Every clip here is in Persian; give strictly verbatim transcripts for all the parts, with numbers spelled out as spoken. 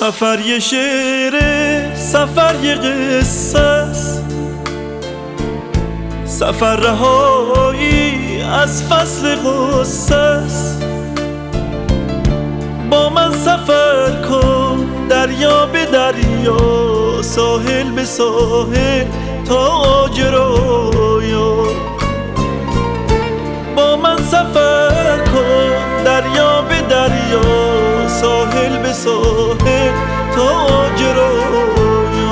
سفر یه شعره، سفر یه قصه است، سفر رهایی از فصل غصه است. با من سفر کن دریا به دریا، ساحل به ساحل تا آجرایا. با من سفر کن دریا به دریا، ساحل به ساحل تا آجرایا.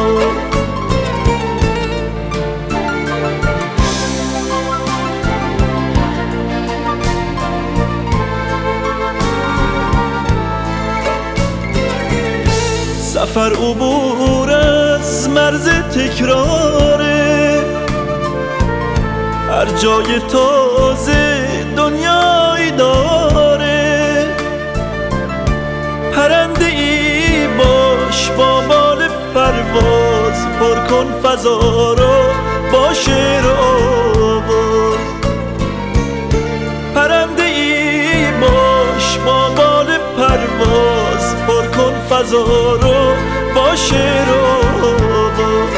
سفر عبور از مرز تکراره، هر جای تازه دنیایی داره. پرنده ای باش با بال پرواز، پر کن فضا را با شعر و آواز. پرنده ای باش با بال پرواز، پر کن فضا را با شعر و آواز.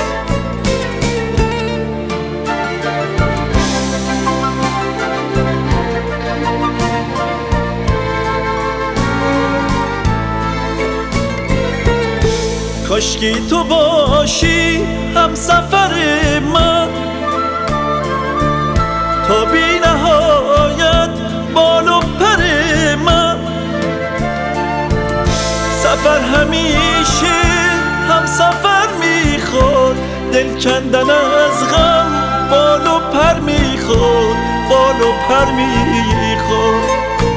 کاشکی تو باشی هم سفر من، تا بی نهایت بال و پر من. سفر همیشه هم سفر میخواد، دل کندن از غم بال و پر میخواد، بال و پر میخواد.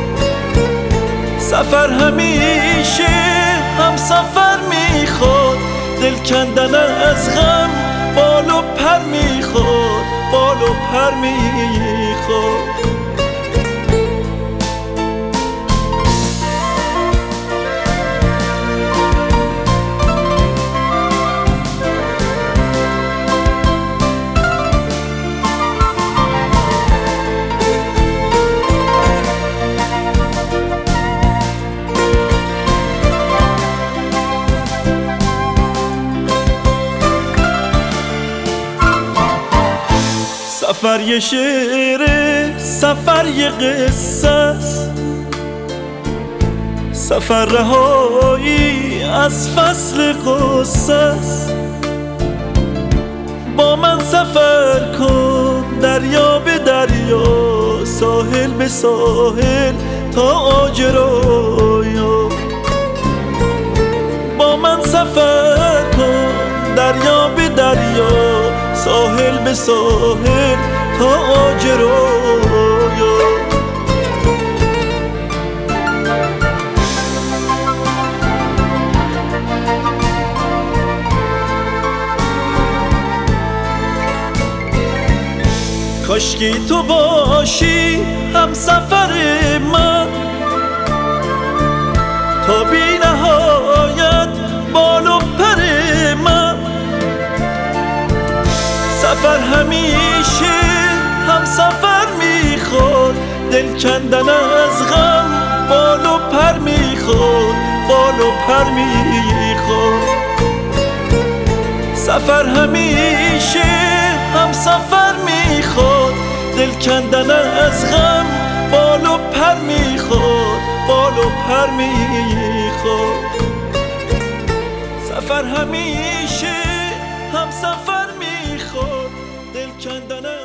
سفر همیشه هم سفر میخواد، دل کندن از غم بال و پر میخواد، بال و پر میخواد. سفر یه شعره، سفر یه قصه است، سفر رهایی از فصل غصه است. با من سفر کن دریا به دریا، ساحل به ساحل تا آجرایا. با من سفر کن دریا به دریا، ساحل به ساحل تا آجرایا. کاشکی تو باشی هم سفر من، تا بی نهایت بال و پر من. سفر همیشه هم سفر میخواد، دل کندن از غم بال و پر میخواد، بال و پر میخواد. سفر همیشه هم سفر میخواد، دل کندن از غم بال و پر میخواد، بال و پر میخواد. سفر همیشه هم سفر میخواد، دل کندن